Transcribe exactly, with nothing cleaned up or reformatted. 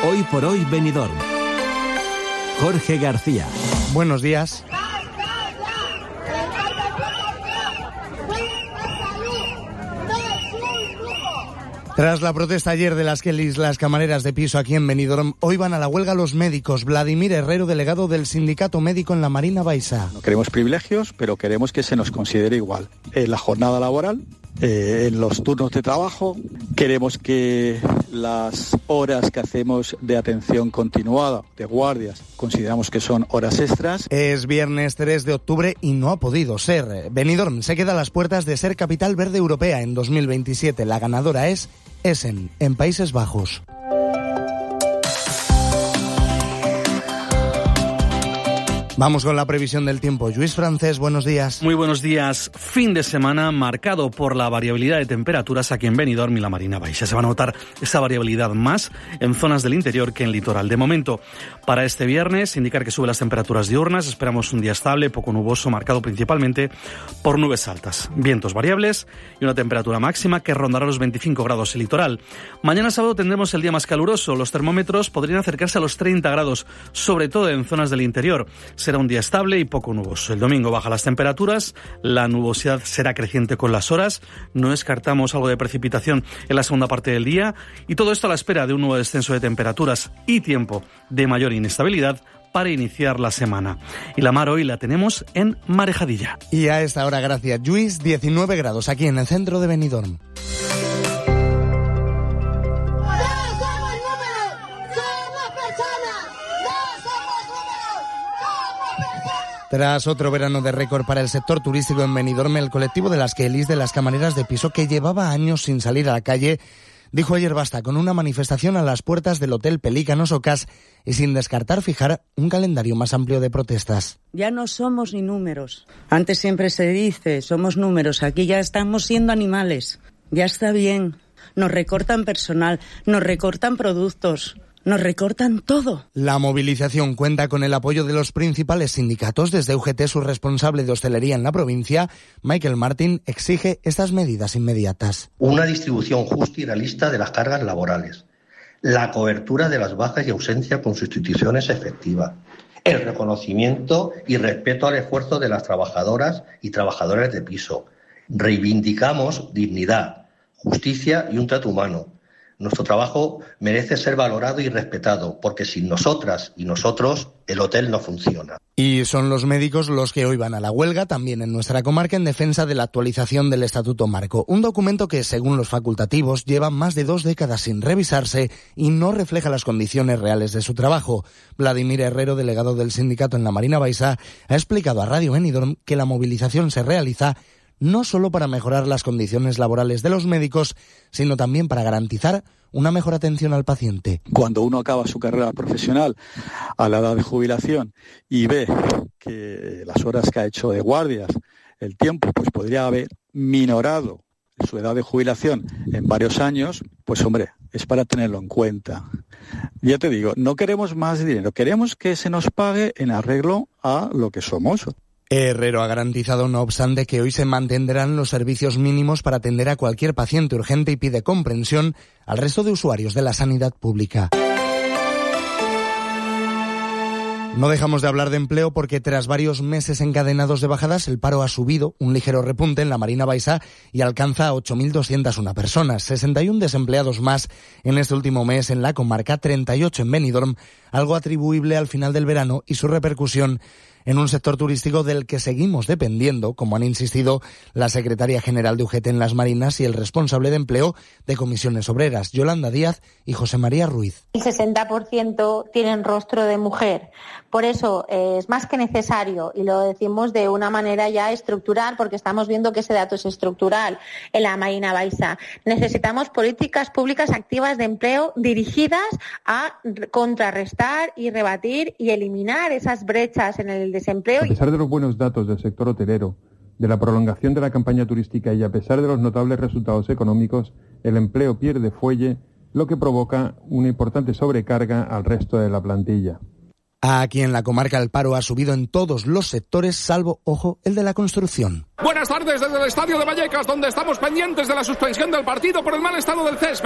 Hoy por hoy Benidorm. Jorge García. Buenos días. Tras la protesta ayer de las Kellys, las camareras de piso aquí en Benidorm, hoy van a la huelga los médicos. Vladimir Herrero, delegado del Sindicato Médico en la Marina Baixa. No queremos privilegios, pero queremos que se nos considere igual. En la jornada laboral, eh, en los turnos de trabajo, queremos que las horas que hacemos de atención continuada, de guardias, consideramos que son horas extras. Es viernes tres de octubre y no ha podido ser. Benidorm se queda a las puertas de ser Capital Verde Europea en dos mil veintisiete. La ganadora es Essen, en Países Bajos. Vamos con la previsión del tiempo. Luis Francés, buenos días. Muy buenos días. Fin de semana marcado por la variabilidad de temperaturas aquí en Benidorm y la Marina Baixa. Se va a notar esa variabilidad más en zonas del interior que en litoral. De momento, para este viernes, indicar que suben las temperaturas diurnas. Esperamos un día estable, poco nuboso, marcado principalmente por nubes altas, vientos variables y una temperatura máxima que rondará los veinticinco grados en litoral. Mañana sábado tendremos el día más caluroso. Los termómetros podrían acercarse a los treinta grados, sobre todo en zonas del interior. Será un día estable y poco nuboso. El domingo bajan las temperaturas, la nubosidad será creciente con las horas, no descartamos algo de precipitación en la segunda parte del día y todo esto a la espera de un nuevo descenso de temperaturas y tiempo de mayor inestabilidad para iniciar la semana. Y la mar hoy la tenemos en Marejadilla. Y a esta hora, gracias Luis, diecinueve grados aquí en el centro de Benidorm. Tras otro verano de récord para el sector turístico en Benidorm, el colectivo de las Kellys, de las camareras de piso, que llevaba años sin salir a la calle, dijo ayer basta con una manifestación a las puertas del Hotel Pelícanos Ocas y sin descartar fijar un calendario más amplio de protestas. Ya no somos ni números. Antes siempre se dice, somos números. Aquí ya estamos siendo animales. Ya está bien. Nos recortan personal, nos recortan productos. Nos recortan todo. La movilización cuenta con el apoyo de los principales sindicatos. Desde U G T, su responsable de hostelería en la provincia, Michael Martin, exige estas medidas inmediatas. Una distribución justa y realista de las cargas laborales. La cobertura de las bajas y ausencia con sustituciones efectivas. El reconocimiento y respeto al esfuerzo de las trabajadoras y trabajadores de piso. Reivindicamos dignidad, justicia y un trato humano. Nuestro trabajo merece ser valorado y respetado, porque sin nosotras y nosotros el hotel no funciona. Y son los médicos los que hoy van a la huelga, también en nuestra comarca, en defensa de la actualización del Estatuto Marco. Un documento que, según los facultativos, lleva más de dos décadas sin revisarse y no refleja las condiciones reales de su trabajo. Vladimir Herrero, delegado del sindicato en la Marina Baixa, ha explicado a Radio Benidorm que la movilización se realiza no solo para mejorar las condiciones laborales de los médicos, sino también para garantizar una mejor atención al paciente. Cuando uno acaba su carrera profesional a la edad de jubilación y ve que las horas que ha hecho de guardias, el tiempo, pues podría haber minorado su edad de jubilación en varios años, pues hombre, es para tenerlo en cuenta. Ya te digo, no queremos más dinero, queremos que se nos pague en arreglo a lo que somos. Herrero ha garantizado, no obstante, que hoy se mantendrán los servicios mínimos para atender a cualquier paciente urgente y pide comprensión al resto de usuarios de la sanidad pública. No dejamos de hablar de empleo porque tras varios meses encadenados de bajadas, el paro ha subido, un ligero repunte en la Marina Baixa y alcanza a ocho mil doscientas una personas, sesenta y uno desempleados más en este último mes en la comarca, treinta y ocho en Benidorm, algo atribuible al final del verano y su repercusión en un sector turístico del que seguimos dependiendo, como han insistido la secretaria general de U G T en las Marinas y el responsable de empleo de Comisiones Obreras, Yolanda Díaz y José María Ruiz. El sesenta por ciento tienen rostro de mujer. Por eso eh, es más que necesario, y lo decimos de una manera ya estructural, porque estamos viendo que ese dato es estructural en la Marina Baixa. Necesitamos políticas públicas activas de empleo dirigidas a contrarrestar y rebatir y eliminar esas brechas en el desempleo. A pesar de los buenos datos del sector hotelero, de la prolongación de la campaña turística y a pesar de los notables resultados económicos, el empleo pierde fuelle, lo que provoca una importante sobrecarga al resto de la plantilla. Aquí en la comarca el paro ha subido en todos los sectores, salvo, ojo, el de la construcción. Buenas tardes desde el Estadio de Vallecas, donde estamos pendientes de la suspensión del partido por el mal estado del césped.